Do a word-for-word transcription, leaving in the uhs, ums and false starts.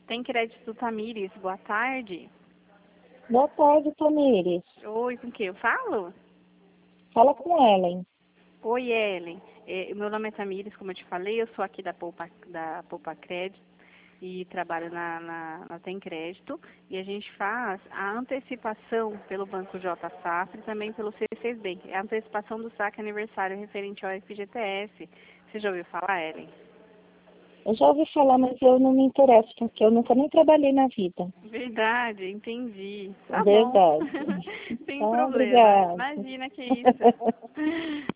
Tem crédito Tamires, boa tarde. Boa tarde, Tamires. Oi, com quem eu falo? Fala com Ellen. Oi, Ellen. É, meu nome é Tamires, como eu te falei, eu sou aqui da Poupa, da Poupa Crédito e trabalho na, na, na Tem Crédito. E a gente faz a antecipação pelo Banco J Safra e também pelo C seis B. É a antecipação do saque aniversário referente ao F G T S. Você já ouviu falar, Ellen? Eu já ouvi falar, mas eu não me interesso, porque eu nunca nem trabalhei na vida. Verdade, entendi. Tá bom. Verdade. Sem Ah, problema. obrigada. Imagina que isso.